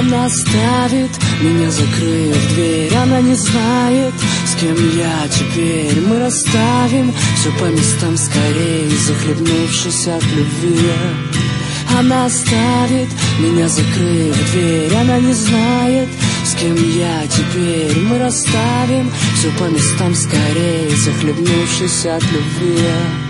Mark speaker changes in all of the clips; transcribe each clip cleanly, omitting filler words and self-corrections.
Speaker 1: Она ставит меня, закрыв дверь. Она не знает, с кем я теперь. Мы расставим все по местам скорей, захлебнувшись от любви. Она ставит меня, закрыв дверь. Она не знает, с кем я теперь. Мы расставим все по местам скорей, захлебнувшись от любви.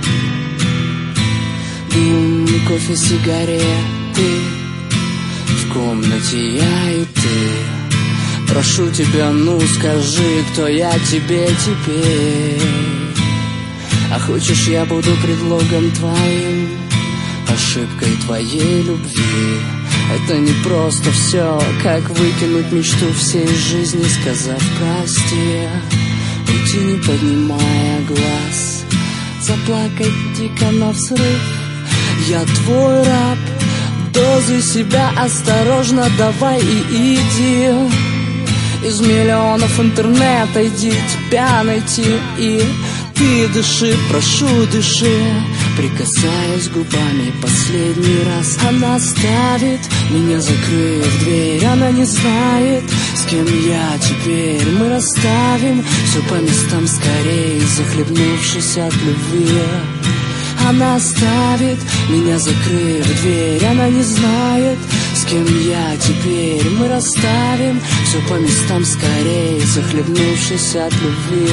Speaker 1: Дым, кофе, сигареты, в комнате я и ты. Прошу тебя, ну скажи, кто я тебе теперь. А хочешь, я буду предлогом твоим, ошибкой твоей любви. Это не просто все, как выкинуть мечту всей жизни, сказав прости. Уйти, не поднимая глаз, заплакать дико навзрыв. Я твой раб, дозы себя осторожно давай и иди. Из миллионов интернета иди тебя найти. И ты дыши, прошу, дыши, прикасаясь губами последний раз. Она ставит меня, закрыв дверь. Она не знает, с кем я теперь. Мы расставим все по местам скорей, захлебнувшись от любви. Она ставит меня, закрыв дверь. Она не знает, с кем я теперь. Мы расставим все по местам скорей, захлебнувшись от любви.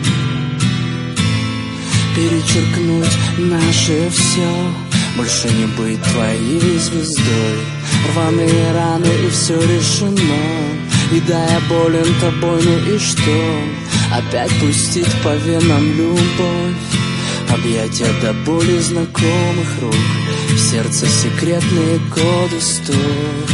Speaker 1: Перечеркнуть наше все, больше не быть твоей звездой. Рваные раны и все решено. И да, я болен тобой, ну и что? Опять пустить по венам любовь, объятия до боли знакомых рук, в сердце секретные коды стук.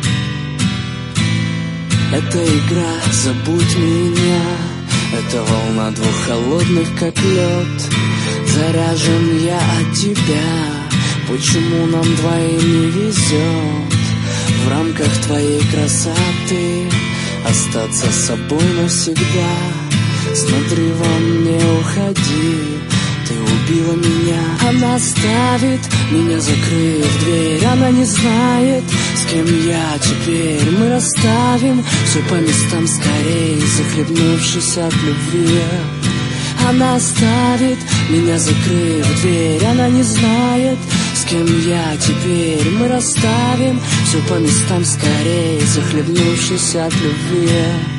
Speaker 1: Это игра, забудь меня. Это волна двух холодных, как лед. Заряжен я от тебя. Почему нам двоим не везет в рамках твоей красоты остаться собой навсегда? Смотри, во мне уходи, ты убила меня. Она ставит меня, закрыв дверь. Она не знает, с кем я теперь. Мы расставим все по местам скорей, захлебнувшись от любви. Она ставит меня, закрыв дверь. Она не знает, с кем я теперь. Мы расставим все по местам скорей, захлебнувшись от любви.